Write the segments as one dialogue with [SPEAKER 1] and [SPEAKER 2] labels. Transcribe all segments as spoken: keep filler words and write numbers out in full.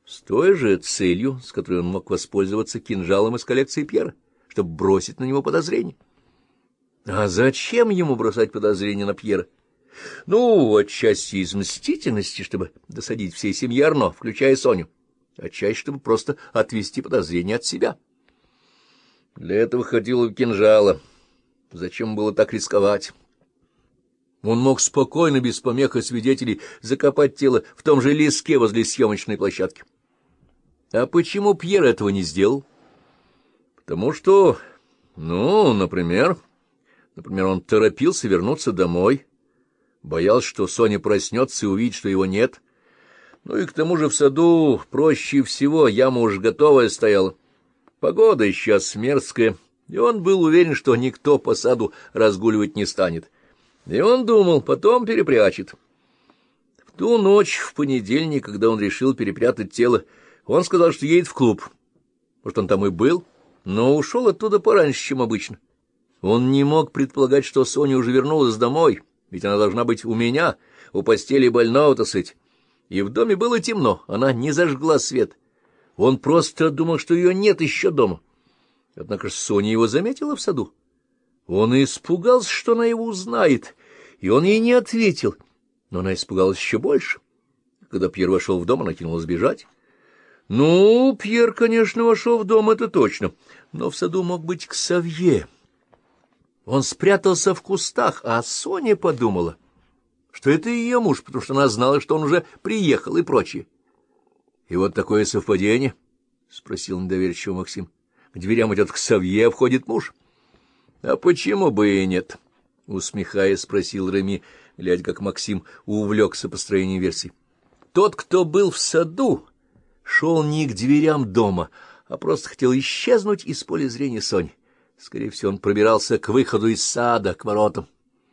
[SPEAKER 1] с той же целью, с которой он мог воспользоваться кинжалом из коллекции Пьера, чтобы бросить на него подозрение. А зачем ему бросать подозрения на Пьера? Ну, отчасти из мстительности, чтобы досадить всей семье Арно, включая Соню, отчасти, чтобы просто отвести подозрения от себя. Для этого хватило кинжала. Зачем было так рисковать? Он мог спокойно, без помех и свидетелей, закопать тело в том же леске возле съемочной площадки. А почему Пьер этого не сделал? Потому что, ну, например, например, он торопился вернуться домой, боялся, что Соня проснется и увидит, что его нет. Ну и к тому же в саду проще всего, яма уж готовая стояла. Погода еще мерзкая, и он был уверен, что никто по саду разгуливать не станет. И он думал, потом перепрячет. В ту ночь, в понедельник, когда он решил перепрятать тело, он сказал, что едет в клуб. Может, он там и был, но ушел оттуда пораньше, чем обычно. Он не мог предполагать, что Соня уже вернулась домой, ведь она должна быть у меня, у постели больного, так сказать. И в доме было темно, она не зажгла свет. Он просто думал, что ее нет еще дома. Однако Соня его заметила в саду. Он испугался, что она его узнает, и он ей не ответил, но она испугалась еще больше. Когда Пьер вошел в дом, она кинулась бежать. Ну, Пьер, конечно, вошел в дом, это точно, но в саду мог быть Ксавье. Он спрятался в кустах, а Соня подумала, что это ее муж, потому что она знала, что он уже приехал и прочее. — И вот такое совпадение? — спросил недоверчиво Максим. — К дверям идет Ксавье, входит муж. — А почему бы и нет? — усмехаясь, спросил Реми, глядя, как Максим увлекся построением версий. — Тот, кто был в саду, шел не к дверям дома, а просто хотел исчезнуть из поля зрения Сони. Скорее всего, он пробирался к выходу из сада, к воротам.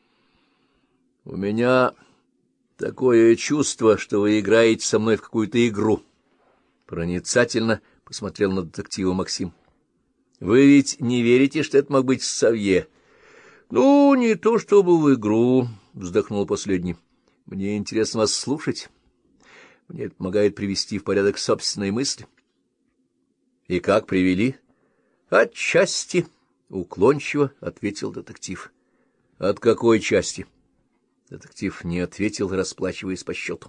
[SPEAKER 1] — У меня такое чувство, что вы играете со мной в какую-то игру. Проницательно посмотрел на детектива Максим. — Вы ведь не верите, что это мог быть Ксавье? — Ну, не то чтобы в игру, — вздохнул последний. — Мне интересно вас слушать. Мне это помогает привести в порядок собственные мысли. — И как привели? — Отчасти, — уклончиво ответил детектив. — От какой части? Детектив не ответил, расплачиваясь по счету.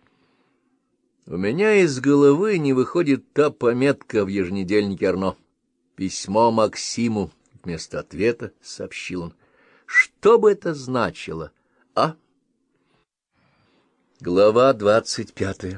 [SPEAKER 1] — У меня из головы не выходит та пометка в еженедельнике Арно. Письмо Максиму, вместо ответа сообщил он. Что бы это значило, а? Глава двадцать пятая.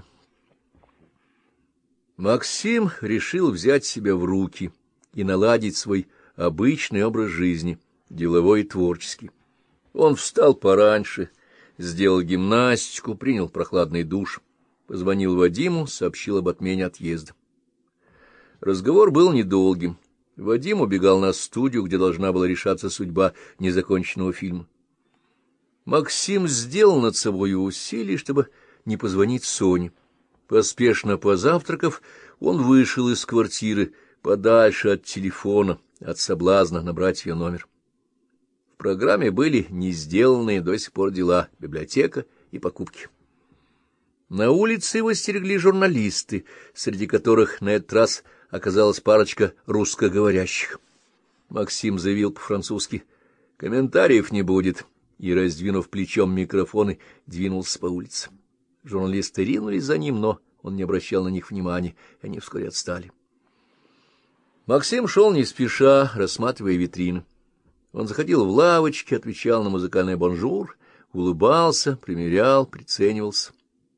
[SPEAKER 1] Максим решил взять себя в руки и наладить свой обычный образ жизни, деловой и творческий. Он встал пораньше, сделал гимнастику, принял прохладный душ, позвонил Вадиму, сообщил об отмене отъезда. Разговор был недолгим. Вадим убегал на студию, где должна была решаться судьба незаконченного фильма. Максим сделал над собой усилие, чтобы не позвонить Соне. Поспешно позавтракав, он вышел из квартиры, подальше от телефона, от соблазна набрать ее номер. В программе были не сделанные до сих пор дела, библиотека и покупки. На улице его стерегли журналисты, среди которых на этот раз оказалась парочка русскоговорящих. Максим заявил по-французски: «Комментариев не будет», и, раздвинув плечом микрофоны, двинулся по улице. Журналисты ринулись за ним, но он не обращал на них внимания, и они вскоре отстали. Максим шел не спеша, рассматривая витрины. Он заходил в лавочки, отвечал на музыкальный бонжур, улыбался, примерял, приценивался.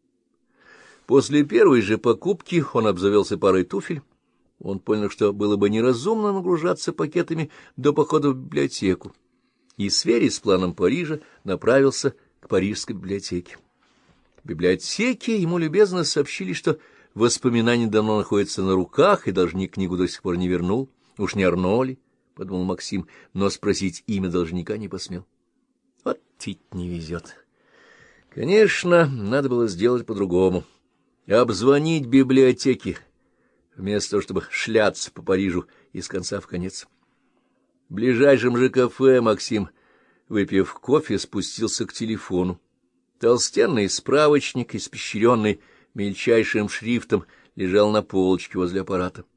[SPEAKER 1] После первой же покупки он обзавелся парой туфель. Он понял, что было бы неразумно нагружаться пакетами до похода в библиотеку, и, сверясь с планом Парижа, направился к Парижской библиотеке. В библиотеке ему любезно сообщили, что воспоминания давно находятся на руках, и даже ни книгу до сих пор не вернул. Уж не Арно ли, — подумал Максим, но спросить имя должника не посмел. Вот ведь не везет. Конечно, надо было сделать по-другому. Обзвонить библиотеки, вместо того, чтобы шляться по Парижу из конца в конец. В ближайшем же кафе Максим, выпив кофе, спустился к телефону. Толстенный справочник, испещренный мельчайшим шрифтом, лежал на полочке возле аппарата.